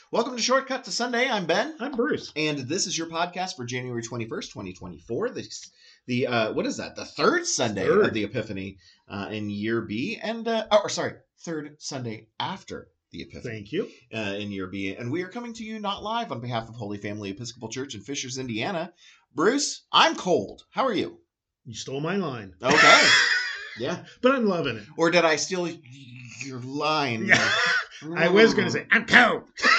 Welcome to Shortcut to Sunday. I'm Ben. I'm Bruce. And this is your podcast for January 21st, 2024. What is that? The third Sunday of the Epiphany in year B. And, third Sunday after the Epiphany. Thank you. In year B. And we are coming to you not live on behalf of Holy Family Episcopal Church in Fishers, Indiana. Bruce, I'm cold. How are you? You stole my line. Okay. Yeah. But I'm loving it. Or did I steal your line? Yeah. I was going to say, I'm cold.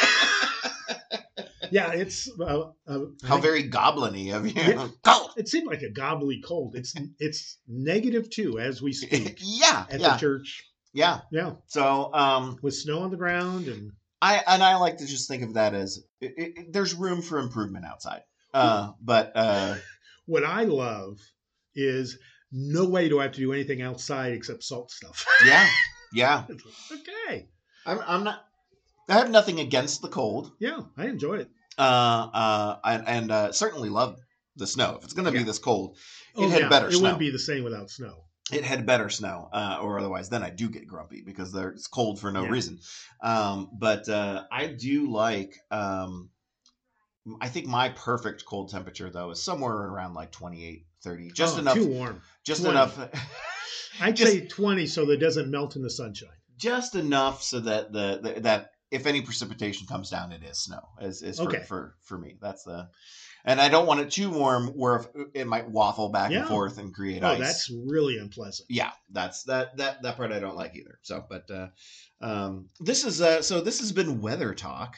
Yeah, it's... How very goblin-y of you. Yeah, cold. It seemed like a gobbly cold. It's -2 as we speak. Yeah. At the church. Yeah. Yeah. So... with snow on the ground and... I like to just think of that as there's room for improvement outside. But what I love is no way do I have to do anything outside except salt stuff. Yeah. Okay. I'm not. I have nothing against the cold. Yeah, I enjoy it. And certainly love the snow. If it's going to be this cold, it had better snow. It wouldn't be the same without snow. It had better snow, or otherwise then I do get grumpy because it's cold for no reason. But I do like, I think my perfect cold temperature, though, is somewhere around like 28, 30. Just enough. Too warm. Just 20. enough. I'd say 20 so that it doesn't melt in the sunshine. Just enough so that that if any precipitation comes down, it is snow. For me. That's the... And I don't want it too warm where it might waffle back and forth and create ice. Oh, that's really unpleasant. Yeah, that's that part I don't like either. So, but this has been weather talk.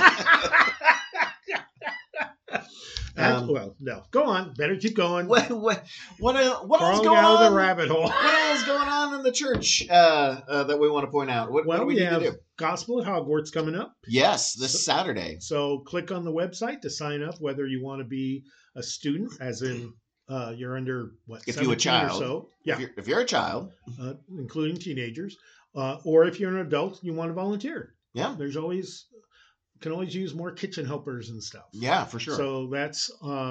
Well, no. Go on. Better keep going. What else going out on? Of the rabbit hole. What else going on in the church that we want to point out? What do we need to do? Gospel at Hogwarts coming up. Yes, this Saturday. So click on the website to sign up, whether you want to be a student, as in you're under, if you're a child. Or so. Yeah. If you're a child. Including teenagers. Or if you're an adult, you want to volunteer. Yeah. Can always use more kitchen helpers and stuff. Yeah, for sure. So that's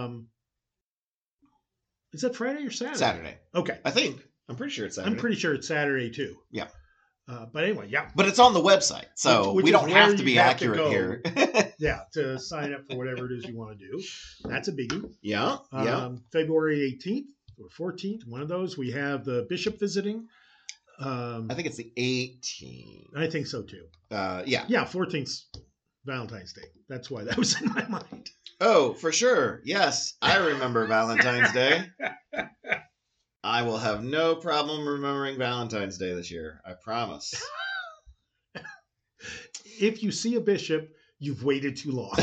is that Friday or Saturday? Saturday. Okay. I'm pretty sure it's Saturday. I'm pretty sure it's Saturday too. Yeah. But anyway, yeah. But it's on the website, so we don't have to be accurate here. Yeah, to sign up for whatever it is you want to do. That's a biggie. Yeah. February 18th or 14th, one of those. We have the bishop visiting. I think it's the 18th. I think so too. Yeah. Yeah, 14th's Valentine's Day. That's why that was in my mind. Oh, for sure. Yes, I remember Valentine's Day. I will have no problem remembering Valentine's Day this year. I promise. If you see a bishop, you've waited too long.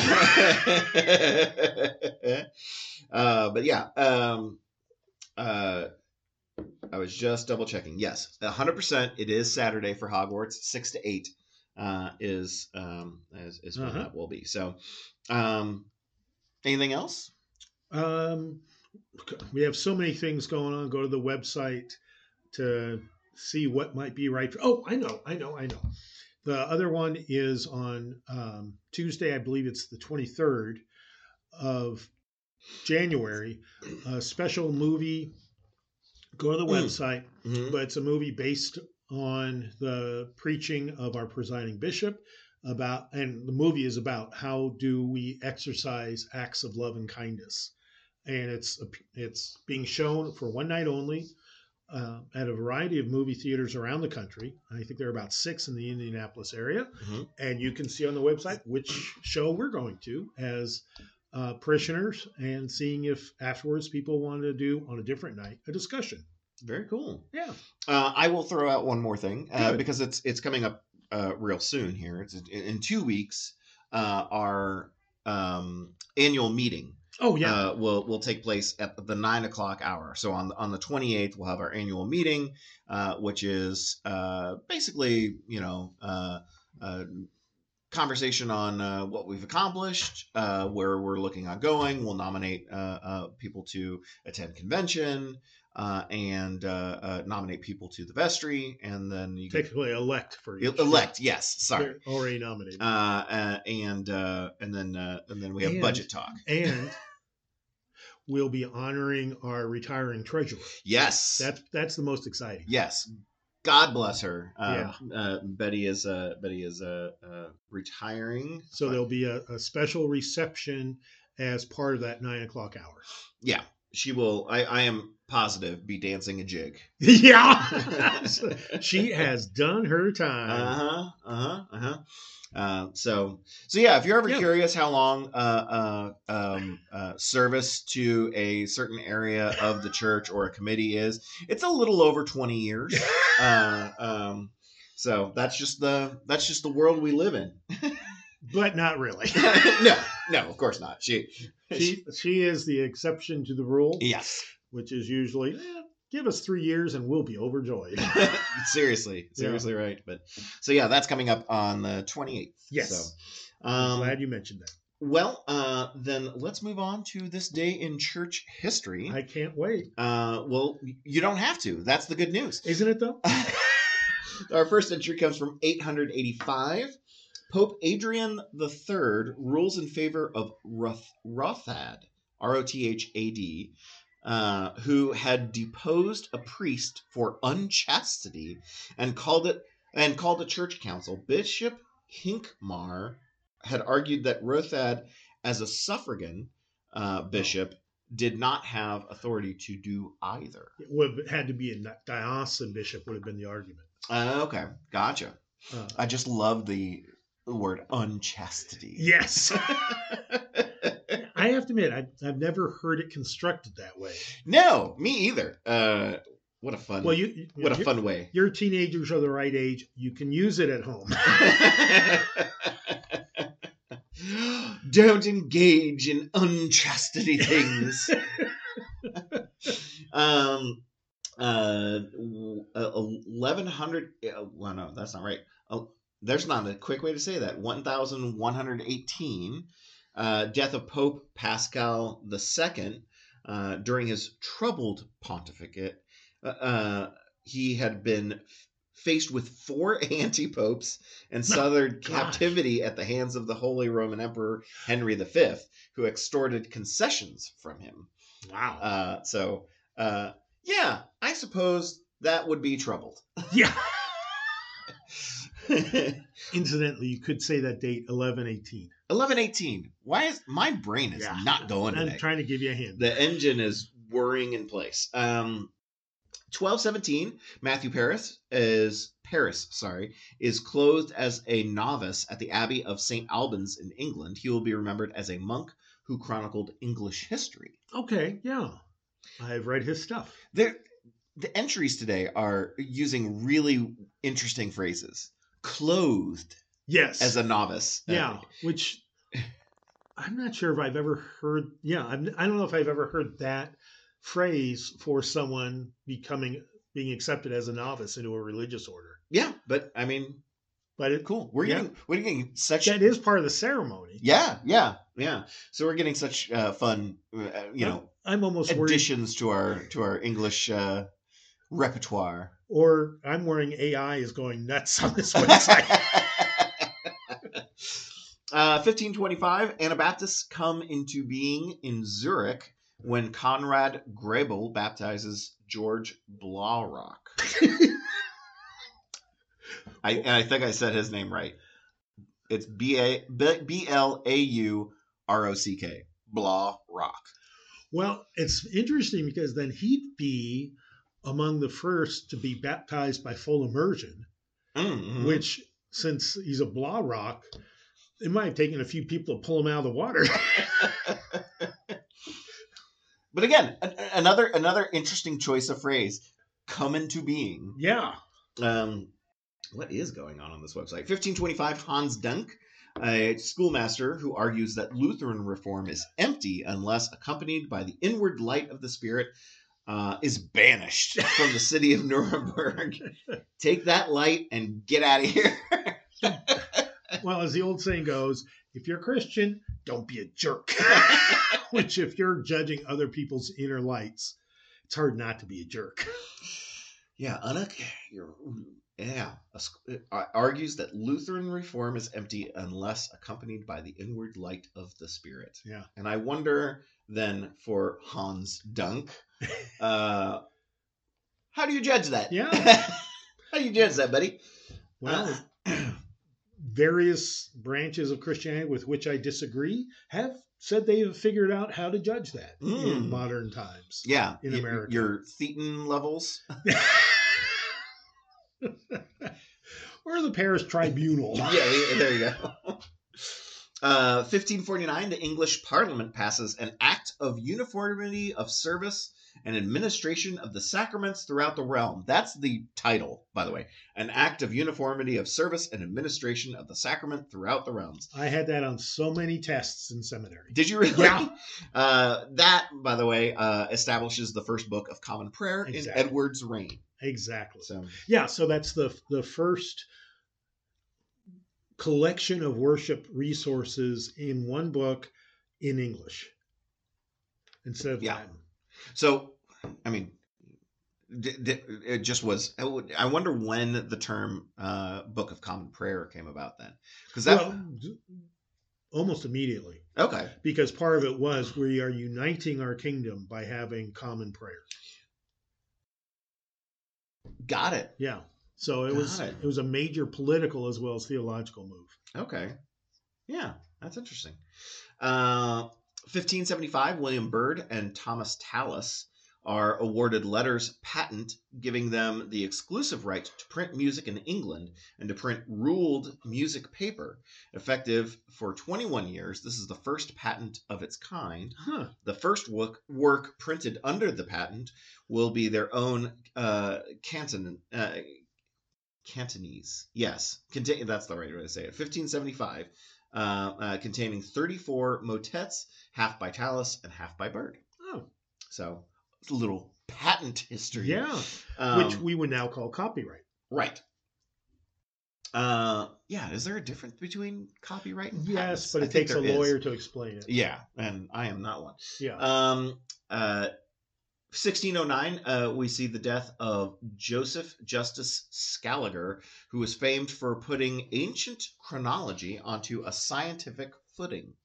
But yeah, I was just double checking. Yes, 100%. It is Saturday for Hogwarts, 6 to 8. Is when that will be. So, anything else? We have so many things going on. Go to the website to see what might be right. I know. The other one is on Tuesday. I believe it's the 23rd of January. A special movie. Go to the website, but it's a movie based on the preaching of our presiding bishop and the movie is about how do we exercise acts of love and kindness. And it's being shown for one night only at a variety of movie theaters around the country. I think there are about 6 in the Indianapolis area. And you can see on the website which show we're going to as parishioners, and seeing if afterwards people want to do on a different night a discussion. Very cool. Yeah. I will throw out one more thing because it's coming up real soon here. It's in 2 weeks. Our annual meeting. Oh yeah. Will take place at the 9:00 hour. So on the 28th we'll have our annual meeting, which is basically conversation on what we've accomplished, where we're looking at going. We'll nominate people to attend convention. And nominate people to the vestry, and then you technically elect for each. Elect, yes. Sorry, they're already nominated. And then we have budget talk, and we'll be honoring our retiring treasurer. Yes, that's the most exciting. Yes, God bless her. Yeah. Betty is retiring. So there'll be a special reception as part of that 9 o'clock hour. Yeah, she will. I am positive be dancing a jig. Yeah, she has done her time. So yeah, if you're ever curious how long service to a certain area of the church or a committee is, it's a little over 20 years. So that's just the world we live in. But not really. No, of course not. She is the exception to the rule. Yes, which is usually give us 3 years and we'll be overjoyed. seriously right. But so yeah, that's coming up on the 28th. Yes. So I'm glad you mentioned that. Well, then let's move on to this day in church history. I can't wait. Well, you don't have to. That's the good news. Isn't it though? Our first entry comes from 885. Pope Adrian III rules in favor of Rothad, Rothad, who had deposed a priest for unchastity and called a church council. Bishop Hincmar had argued that Rothad, as a suffragan bishop, did not have authority to do either. It would have had to be a diocesan bishop would have been the argument. Okay, gotcha. I just love the word unchastity. Yes. I have to admit, I've never heard it constructed that way. No, me either. What a fun! Well, what a fun way. Your teenagers are the right age. You can use it at home. Don't engage in unchastity things. 1100. Well, no, that's not right. There's not a quick way to say that. 1118. Death of Pope Pascal II. During his troubled pontificate, he had been faced with 4 anti-popes and suffered captivity at the hands of the Holy Roman Emperor Henry V, who extorted concessions from him. Wow. Yeah, I suppose that would be troubled. Yeah. Incidentally, you could say that date 1118. 1118. Why is my brain is not going today? I'm trying to give you a hint. The engine is whirring in place. 1217. Matthew Paris is clothed as a novice at the Abbey of St. Albans in England. He will be remembered as a monk who chronicled English history. Okay, yeah. I've read his stuff. The entries today are using really interesting phrases. Clothed. Yes. As a novice. Yeah, which I'm not sure if I've ever heard. Yeah, I don't know if I've ever heard that phrase for someone being accepted as a novice into a religious order. Yeah, but I mean, cool. We're getting such. That is part of the ceremony. Yeah. So we're getting such fun, I'm almost additions to our English repertoire. Or I'm worrying AI is going nuts on this website. 1525, Anabaptists come into being in Zurich when Conrad Grebel baptizes George Blaurock. I think I said his name right. It's Blaurock. Blaurock. Well, it's interesting because then he'd be among the first to be baptized by full immersion, which, since he's a Blaurock, it might have taken a few people to pull him out of the water. But again, another interesting choice of phrase, come into being. Yeah. What is going on this website? 1525, Hans Dunk, a schoolmaster who argues that Lutheran reform is empty unless accompanied by the inward light of the Spirit, is banished from the city of Nuremberg. Take that light and get out of here. Well, as the old saying goes, if you're Christian, don't be a jerk. Which, if you're judging other people's inner lights, it's hard not to be a jerk. Yeah, argues that Lutheran reform is empty unless accompanied by the inward light of the Spirit. Yeah. And I wonder then for Hans Dunk, how do you judge that? Yeah. How you judge that, buddy? Well, various branches of Christianity with which I disagree have said they have figured out how to judge that in modern times. Yeah, in America. Your thetan levels. Or the Paris Tribunal. Yeah, there you go. 1549, the English Parliament passes an Act of Uniformity of Service and Administration of the Sacraments throughout the realm. That's the title, by the way. An Act of Uniformity of Service and Administration of the Sacrament throughout the realms. I had that on so many tests in seminary. Did you really? Yeah. That, by the way, establishes the first book of Common Prayer in Edward's reign. Exactly. So that's the first collection of worship resources in one book in English instead of Latin. So, I mean, it just was. I wonder when the term Book of Common Prayer came about then, because almost immediately. Okay. Because part of it was we are uniting our kingdom by having common prayer. Got it. Yeah. So it was a major political as well as theological move. Okay. Yeah, that's interesting. 1575, William Byrd and Thomas Tallis are awarded letters patent, giving them the exclusive right to print music in England and to print ruled music paper, effective for 21 years. This is the first patent of its kind. Huh. The first work printed under the patent will be their own Cantonese. Yes, that's the right way to say it. 1575, containing 34 motets, half by Tallis and half by Byrd. Oh. So it's a little patent history. Yeah, which we would now call copyright. Right. Is there a difference between copyright and patents? Yes, but it takes a lawyer to explain it. Yeah, and I am not one. Yeah. 1609, we see the death of Joseph Justus Scaliger, who was famed for putting ancient chronology onto a scientific footing.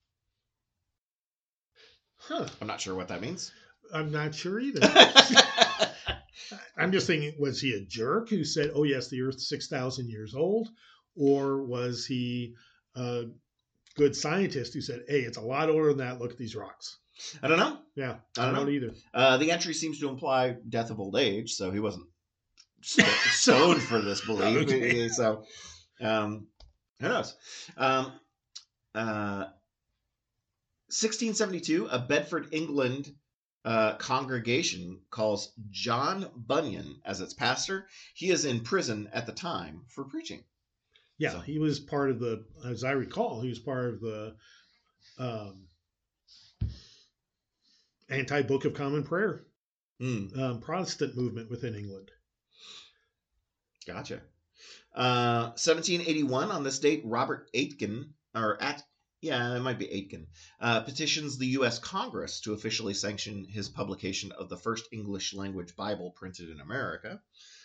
Huh. I'm not sure what that means. I'm not sure either. I'm just thinking, was he a jerk who said, oh, yes, the Earth's 6,000 years old? Or was he a good scientist who said, hey, it's a lot older than that. Look at these rocks. I don't know. Yeah, I don't know either. The entry seems to imply death of old age, so he wasn't stoned for this belief. Okay. So, who knows? 1672, a Bedford, England congregation calls John Bunyan as its pastor. He is in prison at the time for preaching. Yeah, so. He was part of the, as I recall, he was part of the anti-Book of Common Prayer Protestant movement within England. Gotcha. 1781, on this date, Robert Aitken, it might be Aitken, petitions the U.S. Congress to officially sanction his publication of the first English language Bible printed in America.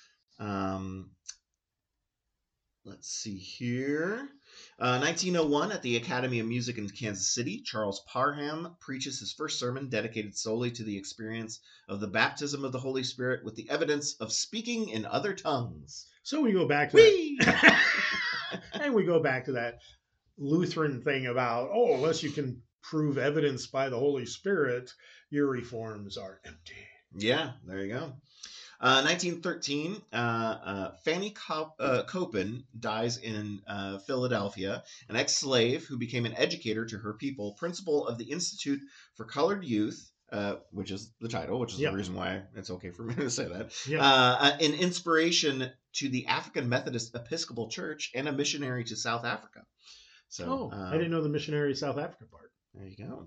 Let's see here. 1901, at the Academy of Music in Kansas City, Charles Parham preaches his first sermon dedicated solely to the experience of the baptism of the Holy Spirit with the evidence of speaking in other tongues. So we go back to that. And we go back to that Lutheran thing about, unless you can prove evidence by the Holy Spirit, your reforms are empty. Yeah, there you go. 1913, Fanny Copen dies in Philadelphia, an ex-slave who became an educator to her people, principal of the Institute for Colored Youth, which is the title, which is the reason why it's okay for me to say that, an inspiration to the African Methodist Episcopal Church, and a missionary to South Africa. So, I didn't know the missionary to South Africa part. There you go.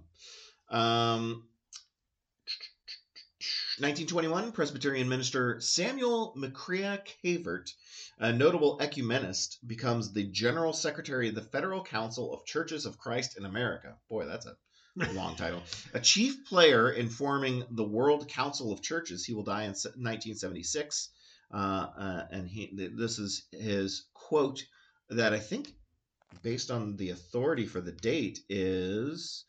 1921, Presbyterian minister Samuel McCrea Cavert, a notable ecumenist, becomes the General Secretary of the Federal Council of Churches of Christ in America. Boy, that's a long title. A chief player in forming the World Council of Churches. He will die in 1976. And this is his quote that I think, based on the authority for the date, is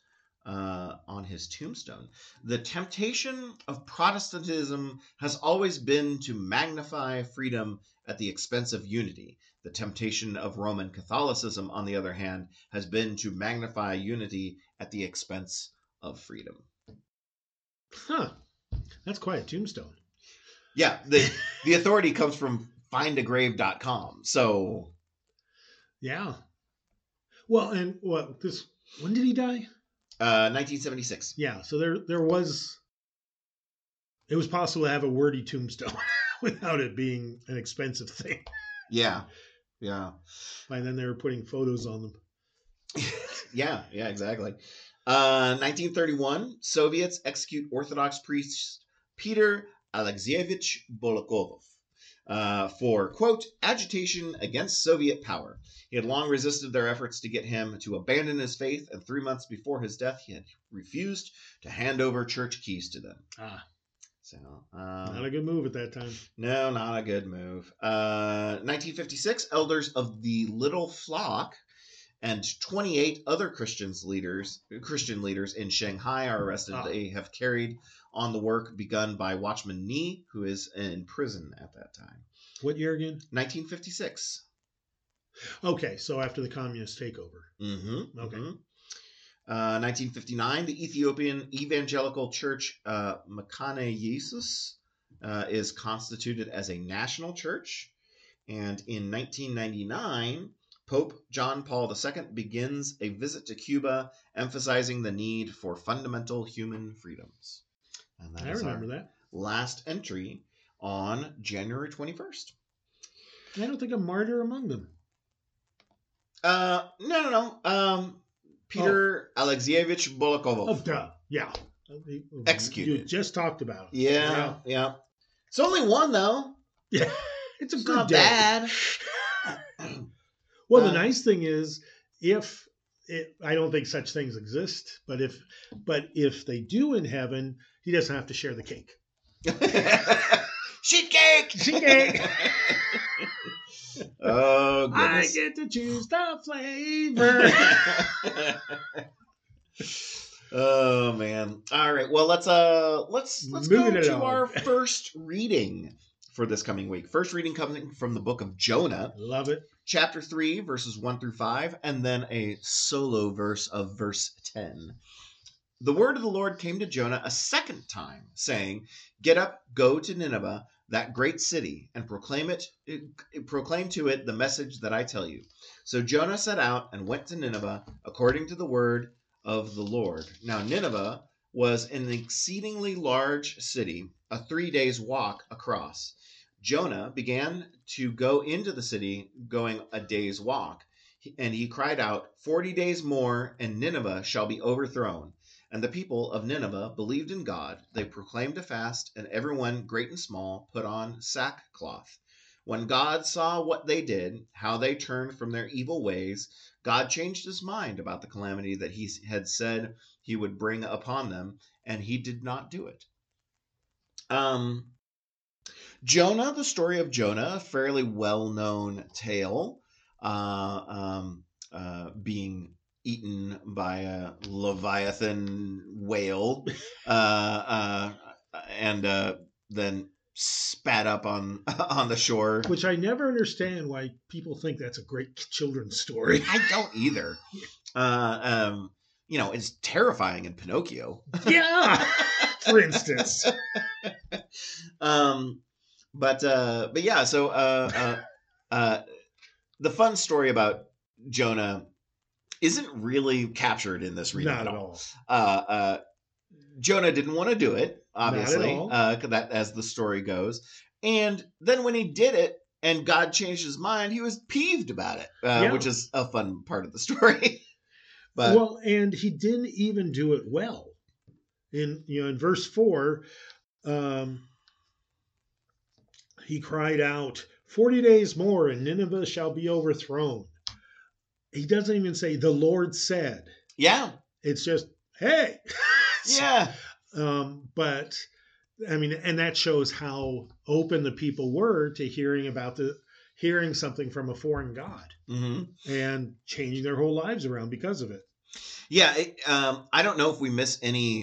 on his tombstone. The temptation of Protestantism has always been to magnify freedom at the expense of unity. The temptation of Roman Catholicism, on the other hand, has been to magnify unity at the expense of freedom. Huh. That's quite a tombstone. Yeah, the authority comes from findagrave.com. So, yeah. Well, and when did he die? 1976. Yeah, so it was possible to have a wordy tombstone without it being an expensive thing. Yeah. Yeah. By then they were putting photos on them. yeah, exactly. 1931, Soviets execute Orthodox priest Peter Alexeyevich Bolokov for, quote, agitation against Soviet power. He had long resisted their efforts to get him to abandon his faith, and 3 months before his death, he had refused to hand over church keys to them. So, not a good move at that time. No, not a good move. 1956, elders of the Little Flock and 28 other Christian leaders in Shanghai are arrested. They have carried on the work begun by Watchman Nee, who is in prison at that time. What year again? 1956. Okay, so after the communist takeover. Mm-hmm. Okay. Mm-hmm. 1959, the Ethiopian Evangelical Church Mekane Yesus is constituted as a national church. And in 1999, Pope John Paul II begins a visit to Cuba, emphasizing the need for fundamental human freedoms. And I remember that. Last entry on January 21st. I don't think a martyr among them. No. Peter Alexeyevich Bolokov. Oh, duh. Yeah. Executed. You just talked about it. Yeah. It's only one, though. Yeah. It's a good not day. Bad. Well, the nice thing is, I don't think such things exist, but if they do in heaven, he doesn't have to share the cake. Sheet cake. Oh, goodness. I get to choose the flavor. Oh man! All right. Well, let's go to our first reading for this coming week. First reading coming from the book of Jonah. Love it. Chapter 3, verses 1 through 5, and then a solo verse of verse 10. The word of the Lord came to Jonah a second time, saying, "Get up, go to Nineveh, that great city, and proclaim to it the message that I tell you." So Jonah set out and went to Nineveh according to the word of the Lord. Now Nineveh was an exceedingly large city, a 3 days' walk across. Jonah began to go into the city, going a day's walk, and he cried out, 40 days more, and Nineveh shall be overthrown. And the people of Nineveh believed in God. They proclaimed a fast, and everyone, great and small, put on sackcloth. When God saw what they did, how they turned from their evil ways, God changed his mind about the calamity that he had said he would bring upon them, and he did not do it. Jonah, the story of Jonah, a fairly well-known tale, being eaten by a Leviathan whale, and then spat up on the shore. Which I never understand why people think that's a great children's story. I don't either. It's terrifying in Pinocchio. Yeah, for instance. But yeah, so the fun story about Jonah isn't really captured in this reading Not at all. Jonah didn't want to do it, obviously, that as the story goes. And then when he did it and God changed his mind, he was peeved about it, which is a fun part of the story. Well, and he didn't even do it well. In verse 4, he cried out, 40 days more and Nineveh shall be overthrown. He doesn't even say, the Lord said. Yeah. It's just, hey. Yeah. But, I mean, and that shows how open the people were to hearing something from a foreign God, and changing their whole lives around because of it. Yeah, I don't know if we miss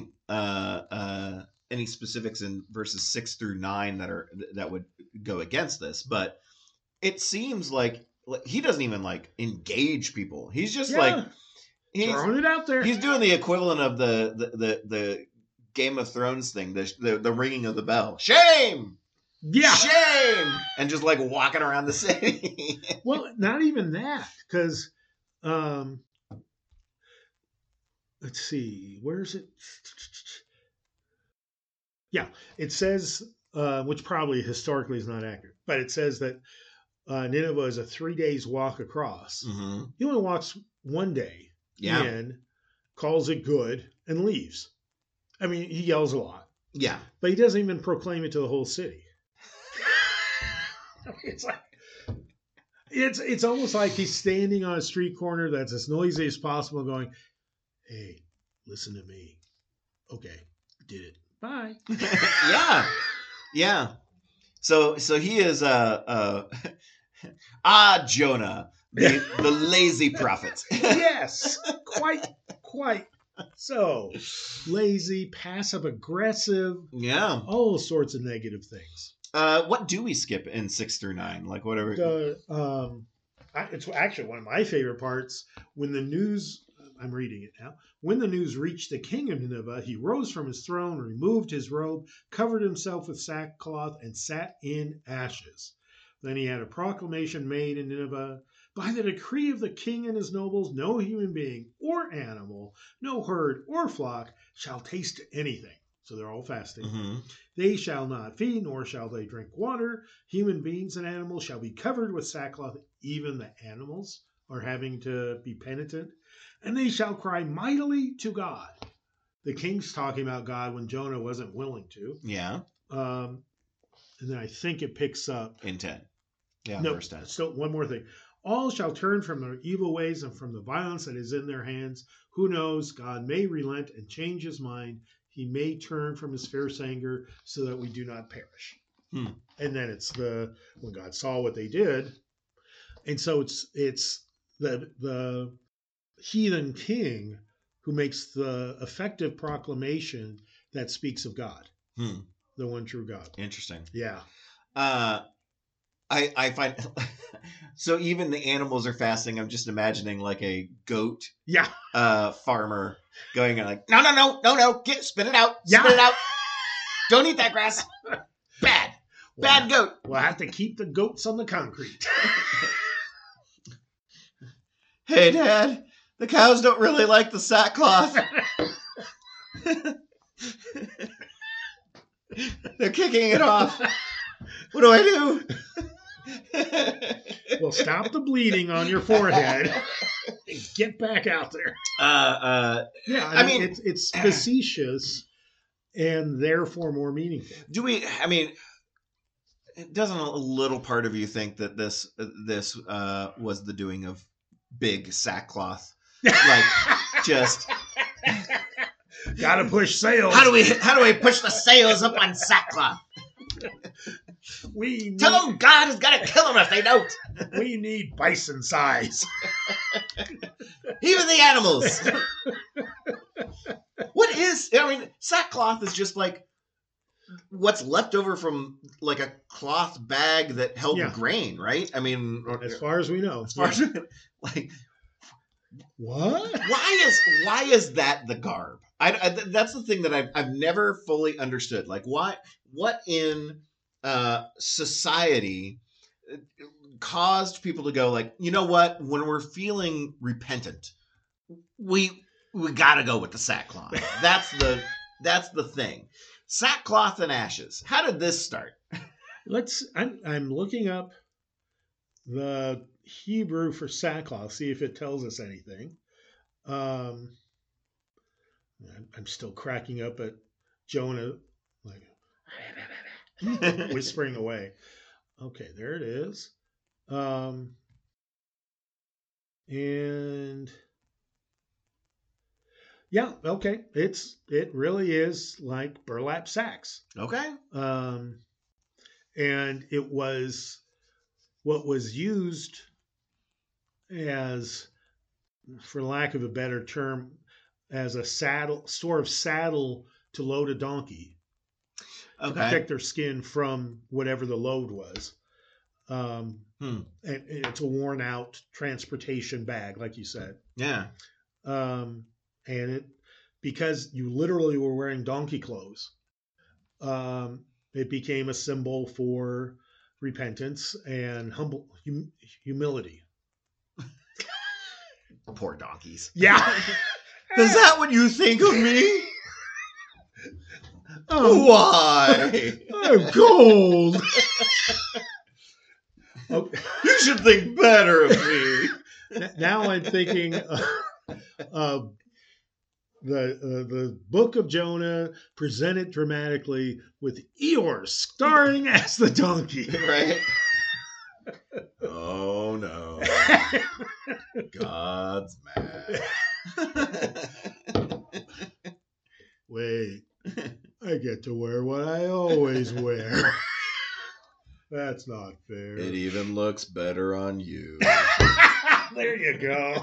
any specifics in verses 6 through 9 that would go against this, but it seems like he doesn't even like engage people. He's just like Yeah, he's throwing it out there. he's doing the equivalent of the Game of Thrones thing, the ringing of the bell. Shame, Yeah. shame, and just like walking around the city. Well, not even that, because let's see, where is it? Yeah, it says, which probably historically is not accurate, but it says that Nineveh is a 3 days walk across. Mm-hmm. He only walks one day Yeah, in, calls it good, and leaves. I mean, he yells a lot, yeah. but he doesn't even proclaim it to the whole city. It's like it's almost like he's standing on a street corner that's as noisy as possible, going, "Hey, listen to me. Okay, did it. Bye." Yeah, yeah. So he is Jonah, the lazy prophet. Yes, quite so. Lazy, passive aggressive, Yeah. all sorts of negative things. What do we skip in 6 through 9? Like whatever. It's actually one of my favorite parts when the news. I'm reading it now. When the news reached the king of Nineveh, he rose from his throne, removed his robe, covered himself with sackcloth, and sat in ashes. Then he had a proclamation made in Nineveh: by the decree of the king and his nobles, no human being or animal, no herd or flock shall taste anything. So they're all fasting. Mm-hmm. They shall not feed, nor shall they drink water. Human beings and animals shall be covered with sackcloth. Even the animals are having to be penitent. And they shall cry mightily to God. The king's talking about God when Jonah wasn't willing to. Yeah. And then I think it picks up. In 10. Yeah, No, verse 10. still one more thing. All shall turn from their evil ways and from the violence that is in their hands. Who knows? God may relent and change his mind. He may turn from his fierce anger so that we do not perish. And then it's when God saw what they did. And so it's the heathen king who makes the effective proclamation that speaks of God, the one true God. Interesting. Yeah. I find so even the animals are fasting. I'm just imagining like a goat farmer going and like, no, spit it out, spit it out. Don't eat that grass. Bad goat. We'll have to keep the goats on the concrete. Hey, Dad, the cows don't really like the sackcloth. They're kicking it off. What do I do? Well, stop the bleeding on your forehead and get back out there. Yeah, I mean it's facetious and therefore more meaningful. Doesn't a little part of you think that this was the doing of big sackcloth? Like just gotta push sales. How do we push the sales up on sackcloth? Tell them God is gonna kill them if they don't. We need bison size. Even the animals. Sackcloth is just like what's left over from like a cloth bag that held grain, right? I mean, as far as we know. As far as like, what? Why is that the garb? That's the thing that I've never fully understood. Like, what in society caused people to go like, you know what? When we're feeling repentant, we gotta go with the sackcloth. That's the thing. Sackcloth and ashes. How did this start? I'm looking up the Hebrew for sackcloth, see if it tells us anything. I'm still cracking up at Jonah, like whispering away. Okay, there it is. And yeah, okay. It really is like burlap sacks. Okay. And it was what was used as, for lack of a better term, as a saddle to load a donkey to Okay. protect their skin from whatever the load was. And it's a worn out transportation bag, like you said. Yeah. And it, because you literally were wearing donkey clothes, it became a symbol for repentance and humility. Poor donkeys. Yeah. Is that what you think of me? Why? I'm cold. Oh, You should think better of me. now I'm thinking of the Book of Jonah presented dramatically with Eeyore starring as the donkey. Right? Oh no. God's mad. Wait, I get to wear what I always wear. That's not fair. It even looks better on you. There you go.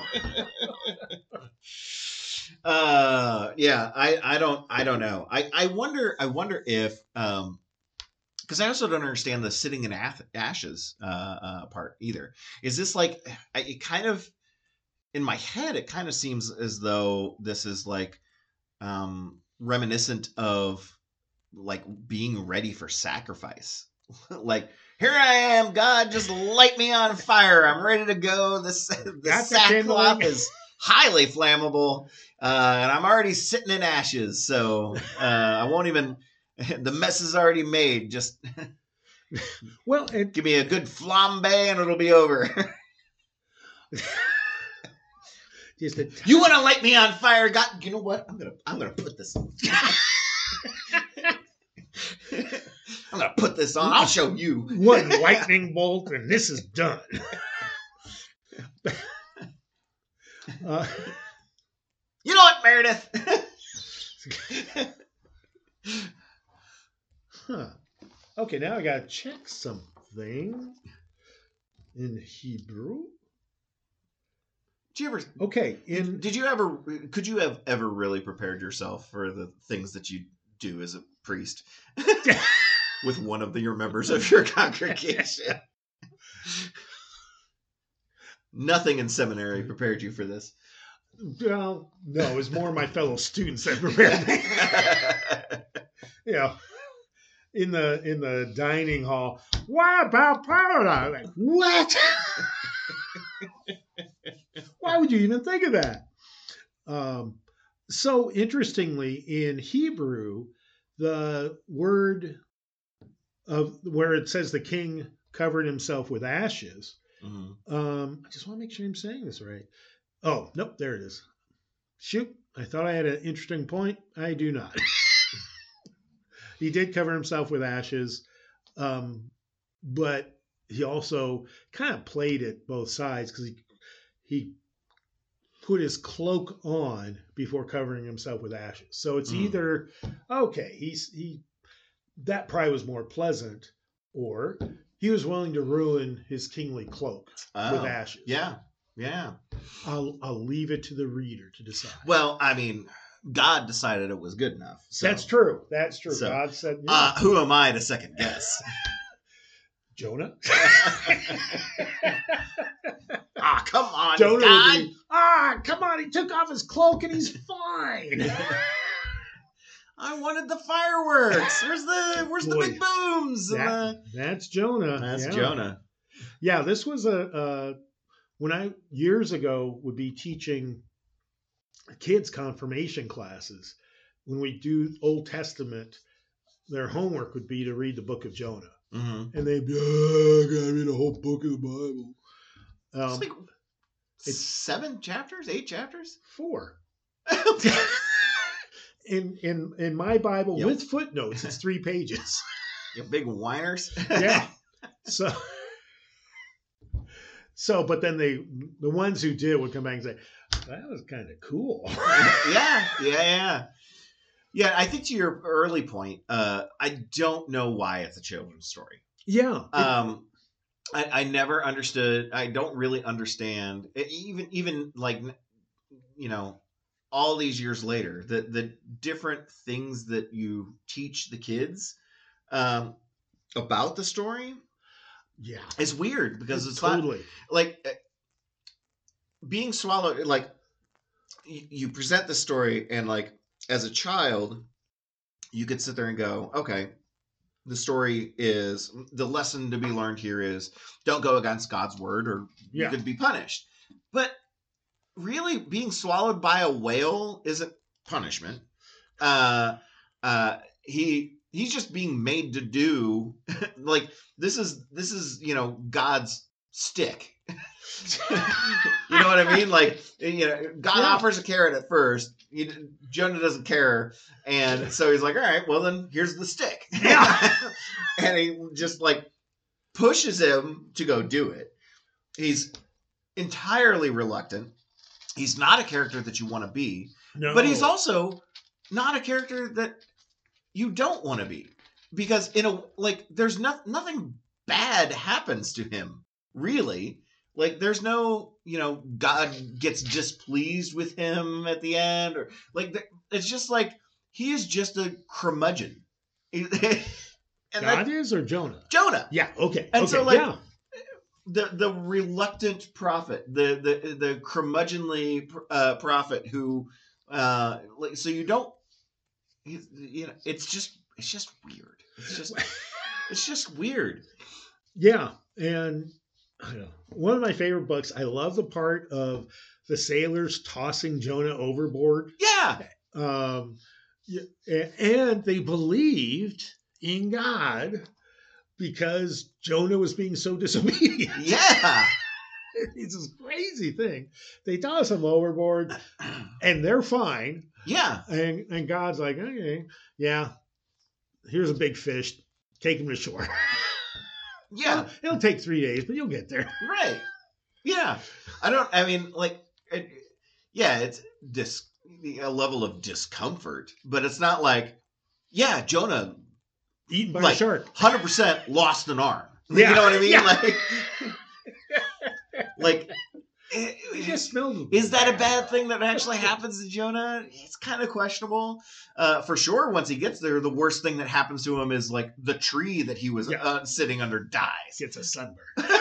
Yeah, I don't know. I wonder if because I also don't understand the sitting in ashes part either. Is this like it kind of in my head? It kind of seems as though this is like reminiscent of like being ready for sacrifice. Like, here I am, God, just light me on fire. I'm ready to go. The sackcloth is highly flammable, and I'm already sitting in ashes. So I won't even. The mess is already made. Just well, give me a good flambe, and it'll be over. You want to light me on fire, God? You know what? I'm gonna put this. I'm gonna put this on. I'll show you. One lightning bolt, and this is done. You know what, Meredith? Okay, now I gotta check something in Hebrew. Did you ever? Okay, did you ever? Could you have ever really prepared yourself for the things that you do as a priest with one of your members of your congregation? Nothing in seminary prepared you for this. Well, no, it was more my fellow students that prepared me. Yeah, in the dining hall. What about paradise? Like, what? Why would you even think of that? So interestingly, in Hebrew, the word of where it says the king covered himself with ashes. I just want to make sure I'm saying this right. Oh, nope, there it is. Shoot, I thought I had an interesting point. I do not. He did cover himself with ashes, but he also kind of played it both sides because he put his cloak on before covering himself with ashes. So it's either okay, he that probably was more pleasant, or he was willing to ruin his kingly cloak with ashes. Yeah. I'll leave it to the reader to decide. Well, I mean, God decided it was good enough. So. That's true. So, God said, yeah. Who am I to second guess? Jonah? Come on, Jonah God. Come on. He took off his cloak and he's fine. I wanted the fireworks. Where's the big booms? That's Jonah. That's Jonah. Yeah, this was when I years ago would be teaching kids confirmation classes. When we do Old Testament, their homework would be to read the book of Jonah. Mm-hmm. And they'd be, I gotta read the whole book of the Bible. It's 7 chapters, 8 chapters, 4. In my Bible with footnotes, it's 3 pages. You big whiners. Yeah. So, but then the ones who did would come back and say, that was kind of cool. Yeah. I think to your early point, I don't know why it's a children's story. Yeah. I never understood. I don't really understand. Even like, all these years later, the different things that you teach the kids about the story is weird, because it's totally not like being swallowed. Like, you present the story, and like as a child, you could sit there and go, okay, the story is, the lesson to be learned here is don't go against God's word, or you could be punished. But really, being swallowed by a whale isn't punishment. He's just being made to do like, this is God's stick. You know what I mean? Like, God offers a carrot at first. Jonah doesn't care, and so he's like, all right, well then here's the stick. And he just like pushes him to go do it. He's entirely reluctant. He's not a character that you want to be, but he's also not a character that you don't want to be, because there's nothing bad happens to him, really. Like, there's no, God gets displeased with him at the end, or like, it's just like, he is just a curmudgeon. And God is, or Jonah? Jonah. Yeah. Okay. And okay, so like, the reluctant prophet, the curmudgeonly prophet who, like, so you don't, it's just weird. It's just weird. Yeah, and I know, one of my favorite books. I love the part of the sailors tossing Jonah overboard. Yeah. And they believed in God because Jonah was being so disobedient. Yeah. It's this crazy thing. They toss him overboard, and they're fine. Yeah. And God's like, okay, yeah, here's a big fish. Take him to shore. Yeah. It'll take 3 days, but you'll get there. Right. Yeah. It's a level of discomfort, but it's not like, Jonah eaten by a shark, 100% lost an arm. Yeah. You know what I mean? Yeah. Like, it just smells. Is that a bad thing that actually happens to Jonah? It's kind of questionable. For sure, once he gets there, the worst thing that happens to him is like the tree that he was sitting under dies. Gets a sunburn.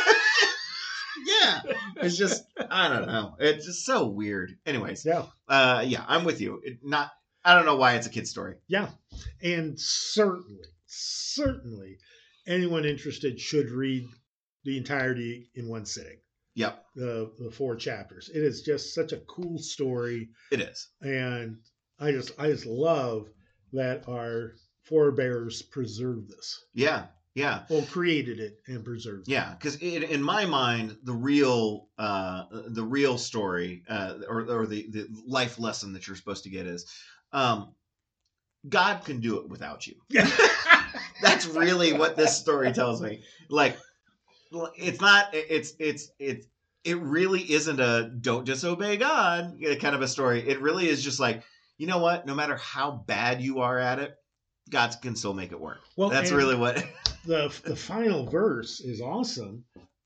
Yeah. It's just, I don't know. It's just so weird. Anyways. Yeah. I'm with you. I don't know why it's a kid's story. Yeah. And certainly anyone interested should read the entirety in one sitting. Yep. The 4 chapters. It is just such a cool story. It is. And I just love that our forebears preserved this. Yeah. Yeah. Well, created it and preserved it. Yeah, because in my mind, the real story, or the life lesson that you're supposed to get is, God can do it without you. That's really what this story tells me. Like, it's not. It really isn't a don't disobey God kind of a story. It really is just like, you know what? No matter how bad you are at it, God can still make it work. Well, that's really what. The final verse is awesome.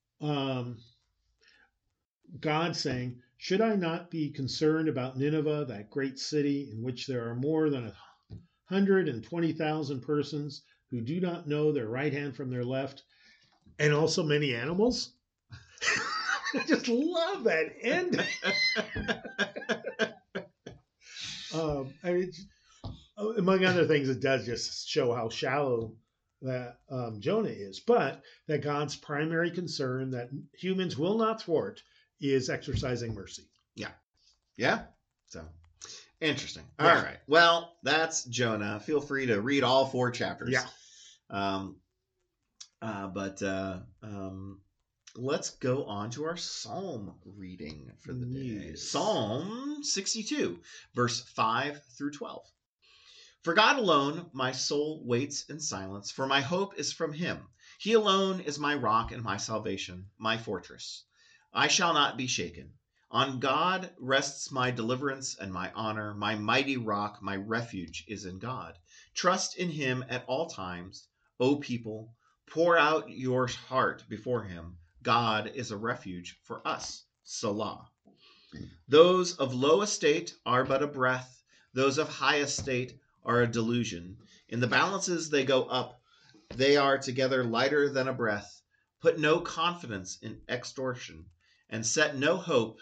God saying, "Should I not be concerned about Nineveh, that great city in which there are more than 120,000 persons who do not know their right hand from their left, and also many animals?" I just love that ending. I mean, among other things, it does just show how shallow that Jonah is, but that God's primary concern that humans will not thwart is exercising mercy. Yeah. Yeah. So interesting. All right. Well, that's Jonah. Feel free to read all 4 chapters. Yeah. Let's go on to our Psalm reading for the day. Psalm 62, verse 5 through 12. For God alone my soul waits in silence, for my hope is from him. He alone is my rock and my salvation, my fortress. I shall not be shaken. On God rests my deliverance and my honor. My mighty rock, my refuge is in God. Trust in him at all times. O people, pour out your heart before him. God is a refuge for us. Selah. Those of low estate are but a breath. Those of high estate are a delusion. In the balances they go up. They are together lighter than a breath. Put no confidence in extortion, and set no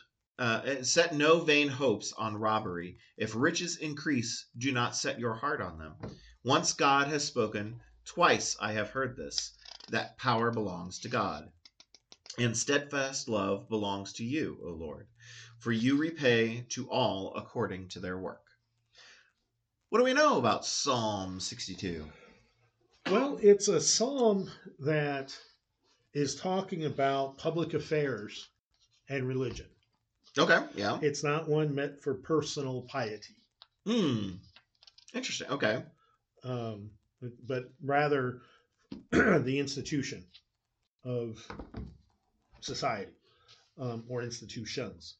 vain hopes on robbery. If riches increase, do not set your heart on them. Once God has spoken, twice I have heard this, that power belongs to God. And steadfast love belongs to you, O Lord, for you repay to all according to their work. What do we know about Psalm 62? Well, it's a psalm that is talking about public affairs and religion. Okay, yeah. It's not one meant for personal piety. Interesting. Okay. But rather the institution of society or institutions.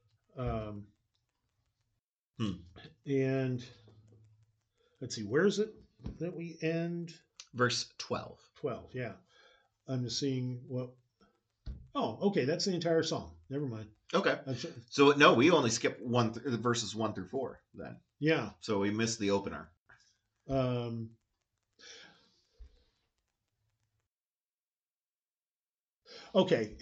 And let's see, where is it that we end? Verse 12. 12, yeah. I'm just seeing what. Oh, okay, that's the entire song. Never mind. Okay. So no, we only skipped verses 1 through 4 then. Yeah. So we missed the opener. Okay,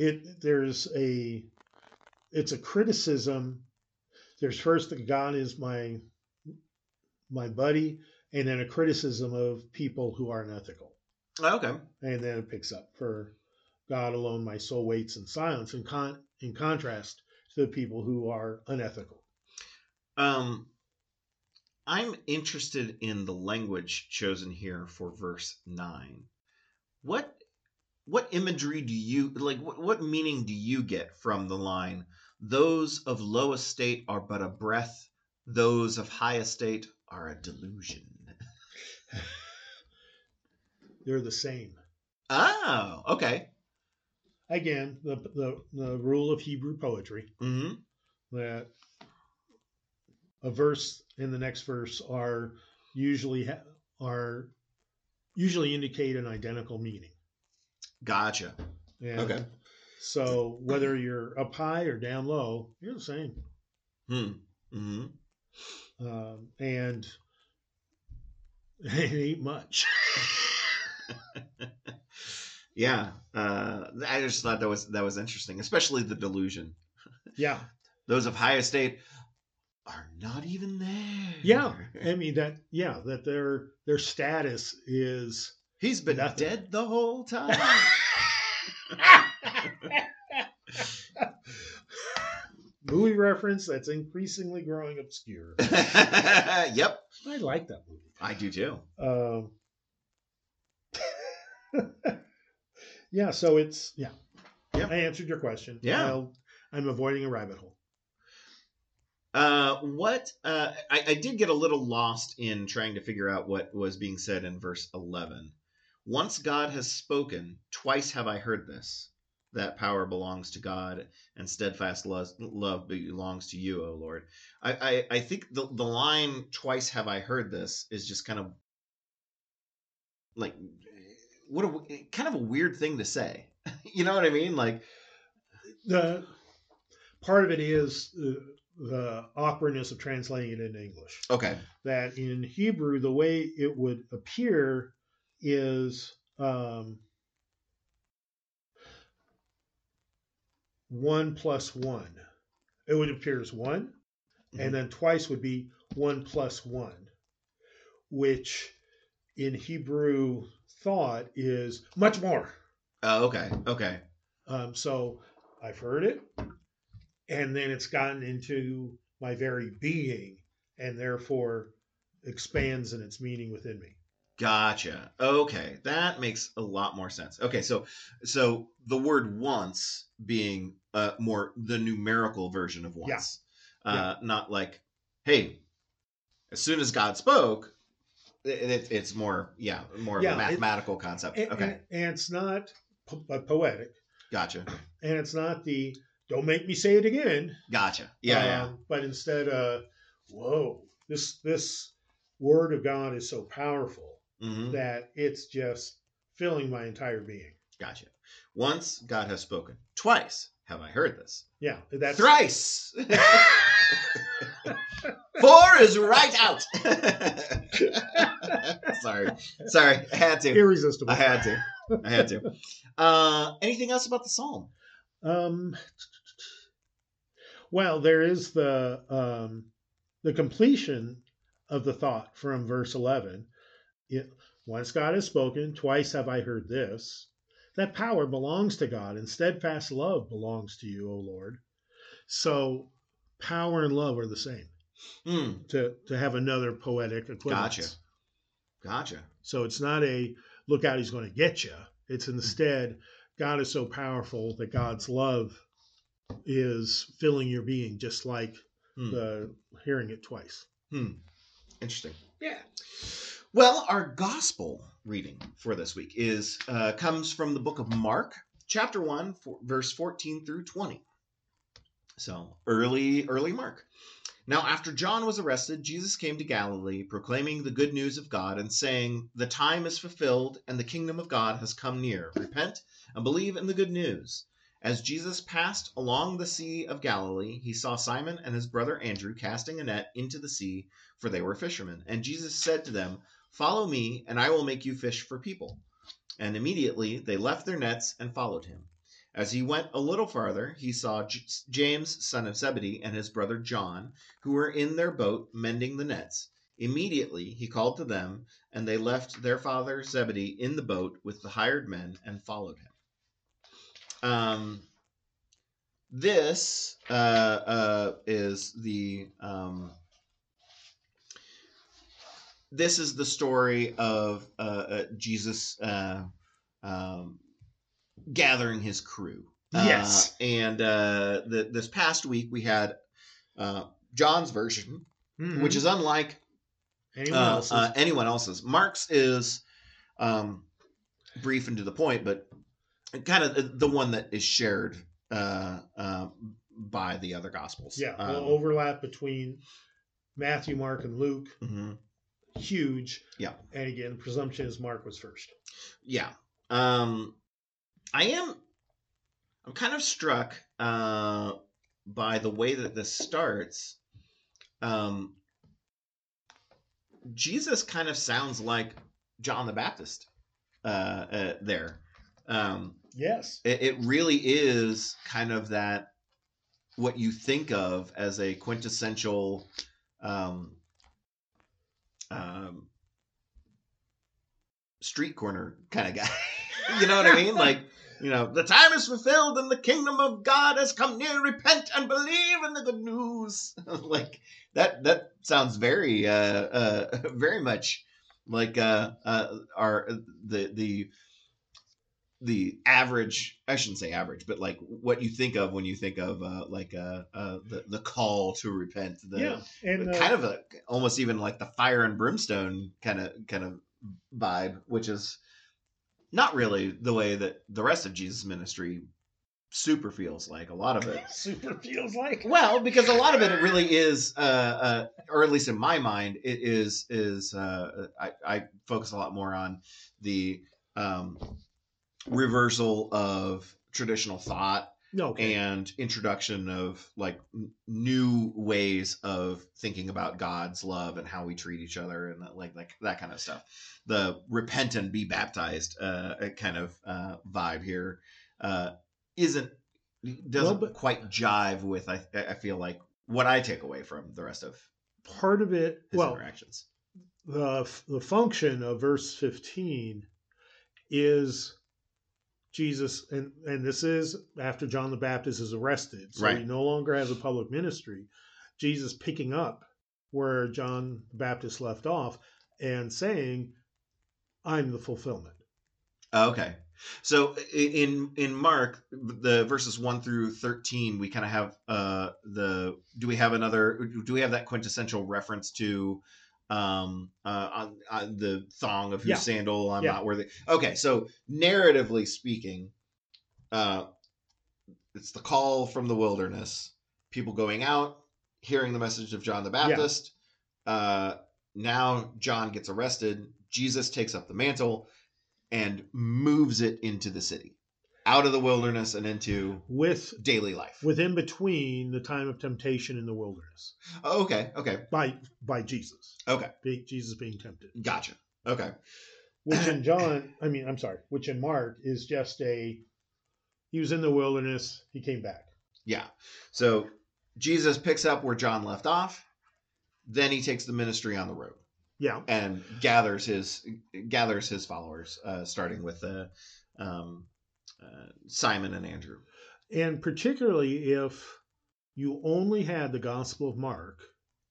it's a criticism. There's first that God is my buddy, and then a criticism of people who are unethical. Okay. And then it picks up for God alone my soul waits in silence, in contrast to the people who are unethical. I'm interested in the language chosen here for verse 9. What imagery do you like? What meaning do you get from the line, those of low estate are but a breath, those of high estate are a delusion? They're the same. Oh, okay. Again, the rule of Hebrew poetry, that a verse and the next verse are usually indicate an identical meaning. Gotcha. And okay. So whether you're up high or down low, you're the same. And it ain't much. Yeah. I just thought that was interesting, especially the delusion. Yeah. Those of high estate are not even there. Yeah. I mean that their status is he's been dead the whole time. Movie reference that's increasingly growing obscure. Yep. I like that movie. I do too. Yeah, so it's Yep. I answered your question. Yeah. I'm avoiding a rabbit hole. I did get a little lost in trying to figure out what was being said in verse 11. Once God has spoken, twice have I heard this, that power belongs to God and steadfast love belongs to you, O Lord. I think the line, twice have I heard this, is just kind of like, kind of a weird thing to say. You know what I mean? Like, the part of it is the awkwardness of translating it into English. Okay. That in Hebrew, the way it would appear is 1 plus 1. It would appear as 1, and then twice would be 1 plus 1, which in Hebrew thought is much more. Oh, okay. Okay. So I've heard it, and then it's gotten into my very being, and therefore expands in its meaning within me. Gotcha. Okay, that makes a lot more sense. Okay, so the word once being more the numerical version of once, not like, hey, as soon as God spoke, it's more of a mathematical concept. Okay, and it's not poetic. Gotcha. And it's not the don't make me say it again. Gotcha. Yeah. But instead, whoa, this word of God is so powerful that it's just filling my entire being. Gotcha. Once God has spoken, twice have I heard this? Yeah, that's Thrice. 4 is right out. Sorry. I had to. irresistible. I had to. Anything else about the psalm? Well, there is the completion of the thought from verse 11. Once God has spoken, twice have I heard this. That power belongs to God, and steadfast love belongs to you, O Lord. So power and love are the same. To have another poetic equivalence. Gotcha. So it's not a look out, he's going to get you. It's instead, God is so powerful that God's love is filling your being, just like the hearing it twice. Interesting. Yeah. Well, our gospel reading for this week comes from the book of Mark, chapter 1, verse 14 through 20. So early Mark. Now, after John was arrested, Jesus came to Galilee, proclaiming the good news of God and saying, "The time is fulfilled and the kingdom of God has come near. Repent and believe in the good news." As Jesus passed along the Sea of Galilee, he saw Simon and his brother Andrew casting a net into the sea, for they were fishermen. And Jesus said to them, "Follow me, and I will make you fish for people." And immediately they left their nets and followed him. As he went a little farther, he saw James, son of Zebedee, and his brother John, who were in their boat mending the nets. Immediately he called to them, and they left their father Zebedee in the boat with the hired men and followed him. This is the this is the story of Jesus gathering his crew. Yes. And this past week we had John's version, which is unlike anyone else's. Mark's is brief and to the point, but kind of the one that is shared by the other Gospels. Yeah, the overlap between Matthew, Mark, and Luke, huge. Yeah. And again, the presumption is Mark was first. Yeah. I'm kind of struck by the way that this starts. Jesus kind of sounds like John the Baptist there. Yes. It really is kind of that, what you think of as a quintessential street corner kind of guy. You know what I mean? Like, the time is fulfilled and the kingdom of God has come near. Repent and believe in the good news. Like that sounds very very much like the average, I shouldn't say average, but like what you think of when you think of the call to repent. And kind of almost even like the fire and brimstone kind of vibe, which is not really the way that the rest of Jesus' ministry super feels like. A lot of it super feels like. Well, because a lot of it really is, or at least in my mind, it is. I focus a lot more on the reversal of traditional thought. Okay. And introduction of like new ways of thinking about God's love and how we treat each other and like that kind of stuff. The repent and be baptized kind of vibe here doesn't quite jive with I feel like what I take away from the rest of part of it. His interactions. The function of verse 15 is Jesus, and this is after John the Baptist is arrested, so he no longer has a public ministry. Jesus picking up where John the Baptist left off and saying, "I'm the fulfillment." Okay, so in Mark, the verses 1 through 13, we kind of have do we have that quintessential reference to on the thong of whose sandal I'm not worthy. Okay, so narratively speaking, it's the call from the wilderness, people going out, hearing the message of John the Baptist. Now John gets arrested. Jesus takes up the mantle and moves it into the city out of the wilderness and into with daily life. within between the time of temptation in the wilderness. Oh, okay. By Jesus. Okay. Jesus being tempted. Gotcha. Okay. Which which in Mark is just he was in the wilderness, he came back. Yeah. So Jesus picks up where John left off. Then he takes the ministry on the road. Yeah. And gathers his followers, starting with Simon and Andrew. And particularly if you only had the Gospel of Mark,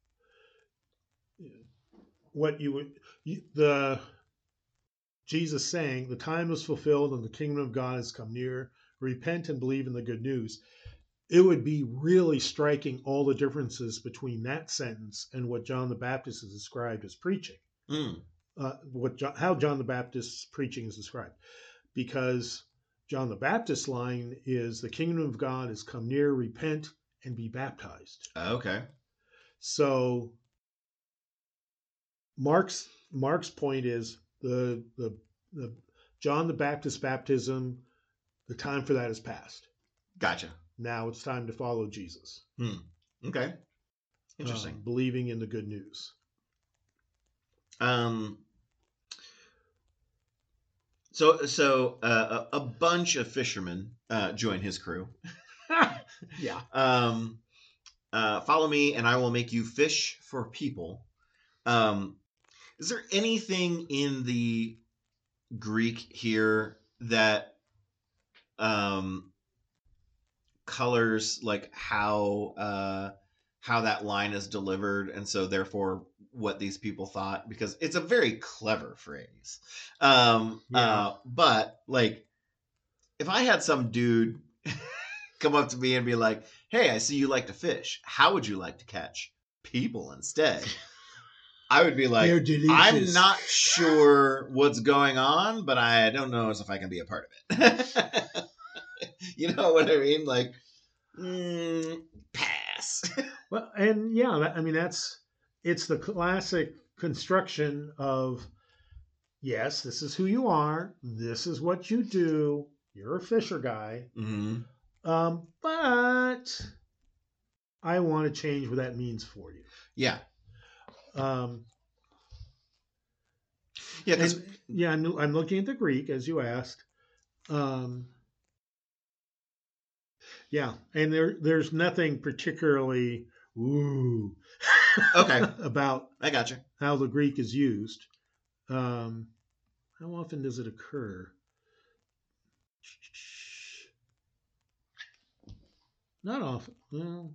Jesus saying, the time is fulfilled and the kingdom of God has come near. Repent and believe in the good news. It would be really striking all the differences between that sentence and what John the Baptist is described as preaching. How John the Baptist's preaching is described. Because John the Baptist's line is, the kingdom of God has come near, repent and be baptized. Okay. So Mark's point is the John the Baptist baptism, the time for that is past. Gotcha. Now it's time to follow Jesus. Okay. Interesting. Believing in the good news. So a bunch of fishermen join his crew. Yeah. Follow me, and I will make you fish for people. Is there anything in the Greek here that colors like how that line is delivered, and so therefore what these people thought? Because it's a very clever phrase. But like, if I had some dude come up to me and be like, "Hey, I see you like to fish. How would you like to catch people instead?" I would be like, I'm not sure what's going on, but I don't know if I can be a part of it. You know what I mean? Like, pass. Well, and yeah, I mean, it's the classic construction of, yes, this is who you are. This is what you do. You're a fisher guy. Mm-hmm. But I want to change what that means for you. Yeah. I'm looking at the Greek as you asked. Yeah, and there's nothing particularly okay about I gotcha how the Greek is used. How often does it occur? Not often. Well,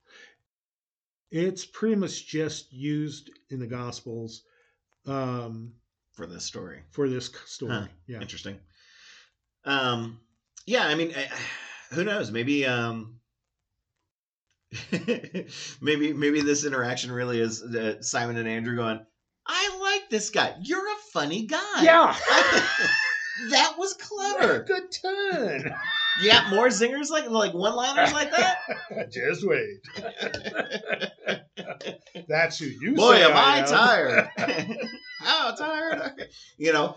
it's pretty much just used in the Gospels for this story. Huh. Yeah, interesting. Yeah, I mean, who knows? Maybe, maybe this interaction really is Simon and Andrew going, "I like this guy. You're a funny guy." Yeah, that was clever. Good turn. You got more zingers like one-liners like that? Just wait. That's who you Boy, say. Am I tired. How tired? You know,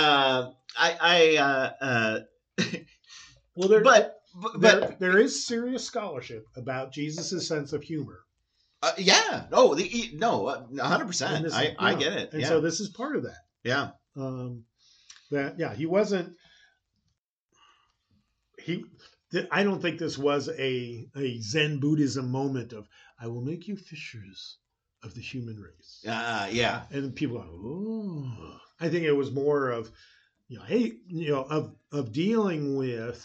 well, there is serious scholarship about Jesus' sense of humor. Yeah. No, 100%. I get it. And so this is part of that. Yeah. He wasn't. I don't think this was a Zen Buddhism moment of, I will make you fishers of the human race. Yeah. And people are, oh. I think it was more of, of dealing with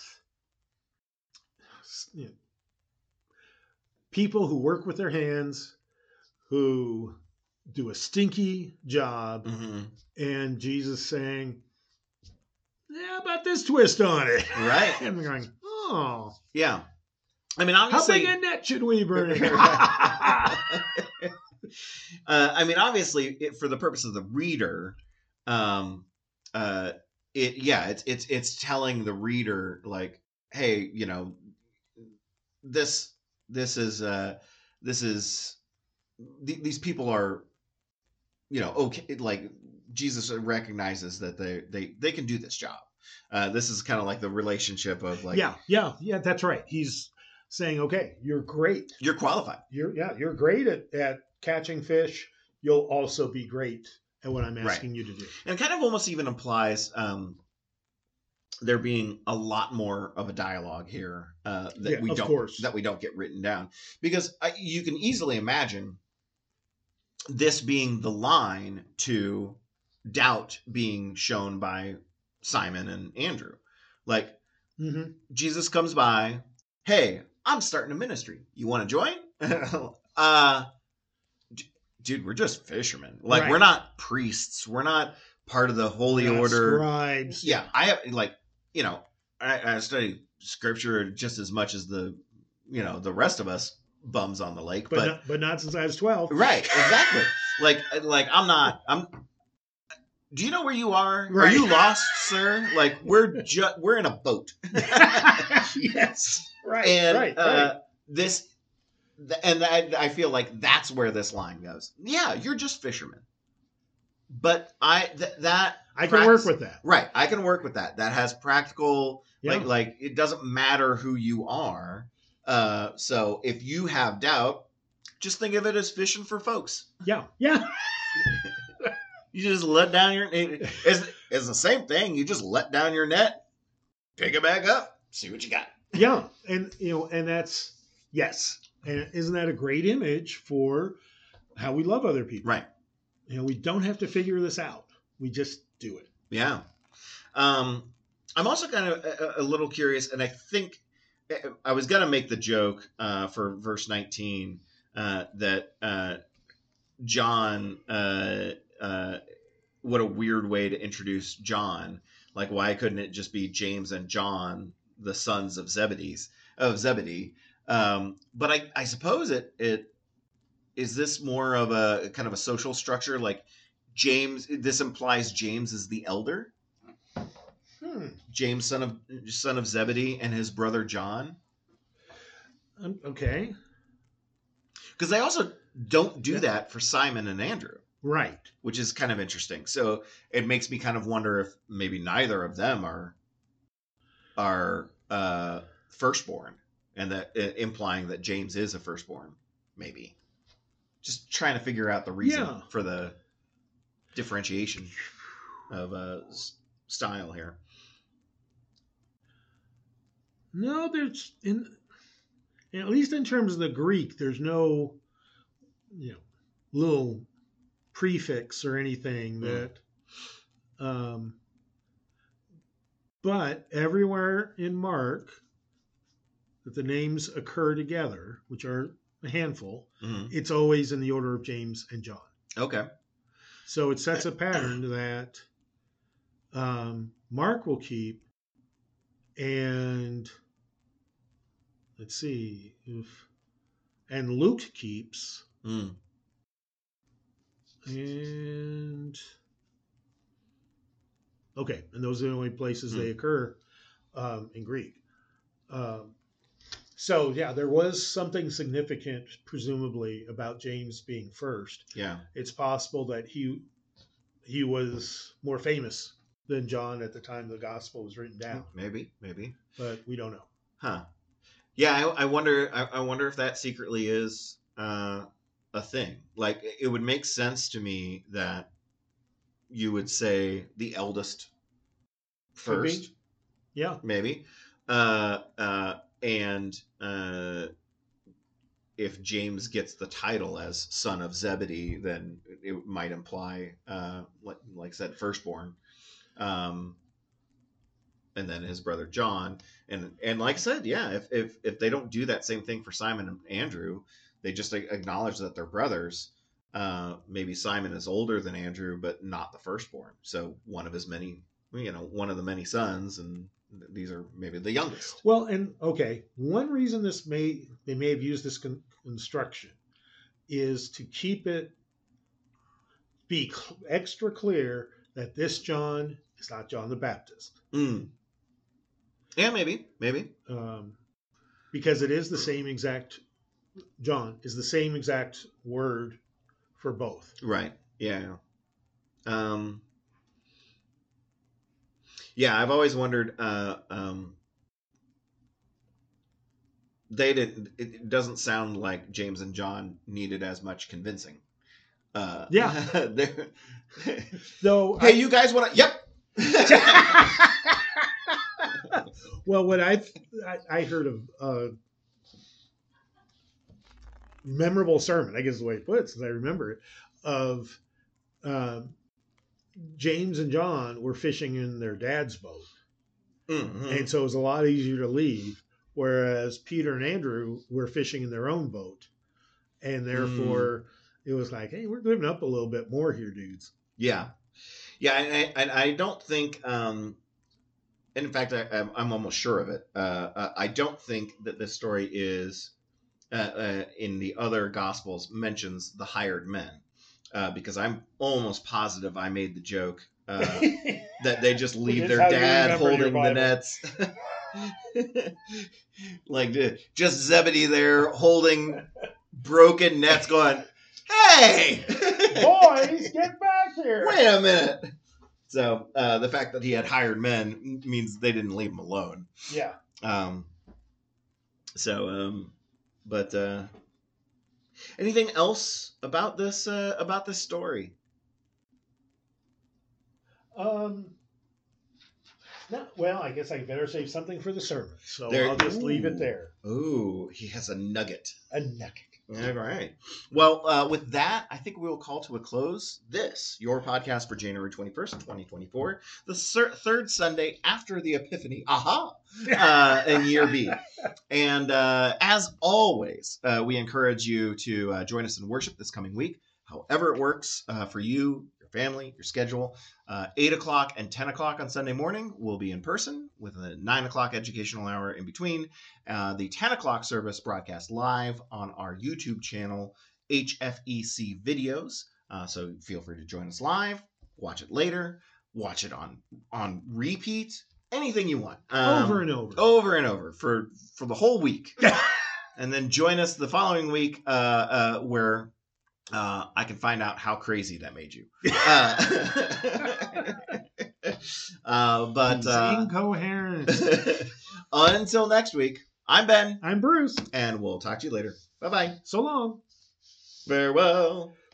people who work with their hands, who do a stinky job, and Jesus saying, "Yeah, about this twist on it." Right. And we're going, oh. Yeah. I mean, obviously. How big a net should we bring? I mean, obviously, for the purpose of the reader, it's telling the reader, like, hey, this is these people are, okay, like, Jesus recognizes that they can do this job. This is kind of like the relationship of like, yeah, that's right. He's saying, okay, you're great. you're qualified. You're great at catching fish. You'll also be great at what I'm asking you to do. And kind of almost even implies there being a lot more of a dialogue here that we don't get written down, because you can easily imagine this being the line to doubt being shown by Simon and Andrew. Like, Jesus comes by, hey, I'm starting a ministry. You want to join? Dude, we're just fishermen. Like, we're not priests. We're not part of the holy order. Scribes. Yeah, I have I study scripture just as much as the rest of us bums on the lake, but not since I was 12. Right, exactly. I'm. Do you know where you are? Right. Are you lost, sir? Like, we're in a boat. Yes. Right. And right. I feel like that's where this line goes. Yeah, you're just fishermen. But I can work with that. Right, I can work with that. That has practical, like it doesn't matter who you are. So if you have doubt, just think of it as fishing for folks. Yeah. You just let down your. It's the same thing. You just let down your net, pick it back up, see what you got. Yeah, and and that's yes, and isn't that a great image for how we love other people? Right. We don't have to figure this out. We just do it. Yeah. I'm also kind of a little curious, and I think I was going to make the joke for verse 19 that John, what a weird way to introduce John. Like, why couldn't it just be James and John, the sons of Zebedee? But I suppose it is this more of a kind of a social structure, like James. This implies James is the elder. James, son of Zebedee, and his brother John. Okay. Because they also don't do that for Simon and Andrew. Right. Which is kind of interesting. So it makes me kind of wonder if maybe neither of them are firstborn, and that implying that James is a firstborn, maybe. Just trying to figure out the reason for the differentiation of style here. No, there's at least in terms of the Greek, there's no little prefix or anything that but everywhere in Mark that the names occur together, which are a handful, it's always in the order of James and John. Okay. So it sets a pattern that Mark will keep, and let's see and Luke keeps. And okay, and those are the only places they occur in Greek. So yeah, there was something significant, presumably, about James being first. Yeah, it's possible that he was more famous than John at the time the gospel was written down. Maybe, but we don't know. Huh? Yeah, I wonder. I wonder if that secretly is a thing. Like, it would make sense to me that you would say the eldest first. Yeah, maybe. And if James gets the title as son of Zebedee, then it might imply, like I said, firstborn. And then his brother John, and like I said, yeah, if they don't do that same thing for Simon and Andrew, they just acknowledge that they're brothers. Maybe Simon is older than Andrew, but not the firstborn. So one of the many sons, and these are maybe the youngest. Well, and okay, one reason they may have used this construction is to keep it be extra clear that this John is not John the Baptist. Yeah, maybe. Because it is the same exact. John is the same exact word for both. Right. Yeah. Yeah, I've always wondered. They didn't. It doesn't sound like James and John needed as much convincing. Yeah. they're- Though, hey, you guys want to? Yep. well, what I heard of memorable sermon, I guess is the way to put it, since I remember it, of James and John were fishing in their dad's boat. Mm-hmm. And so it was a lot easier to leave, whereas Peter and Andrew were fishing in their own boat. And therefore, it was like, hey, we're living up a little bit more here, dudes. Yeah. Yeah, and I don't think, and in fact, I'm almost sure of it. I don't think that this story is, in the other Gospels, mentions the hired men. Because I'm almost positive I made the joke that they just leave their dad holding the nets. Like just Zebedee there holding broken nets going, hey! Boys, get back here! Wait a minute! So the fact that he had hired men means they didn't leave him alone. Yeah. But anything else about this story? No, well, I guess I better save something for the sermon, so I'll just leave it there. Ooh, he has a nugget. A nugget. All right. Well, with that, I think we will call to a close this, your podcast for January 21st, 2024, the third Sunday after the Epiphany. Aha! In year B. And as always, we encourage you to join us in worship this coming week, however it works for you, your family, your schedule. 8 o'clock and 10 o'clock on Sunday morning, we'll be in person with a 9 o'clock educational hour in between. The 10 o'clock service broadcast live on our YouTube channel, HFEC Videos. So feel free to join us live, watch it later, watch it on repeat, anything you want. Over and over. Over and over for the whole week. And then join us the following week where I can find out how crazy that made you. But incoherent. Until next week, I'm Ben. I'm Bruce. And we'll talk to you later. Bye-bye. So long. Farewell.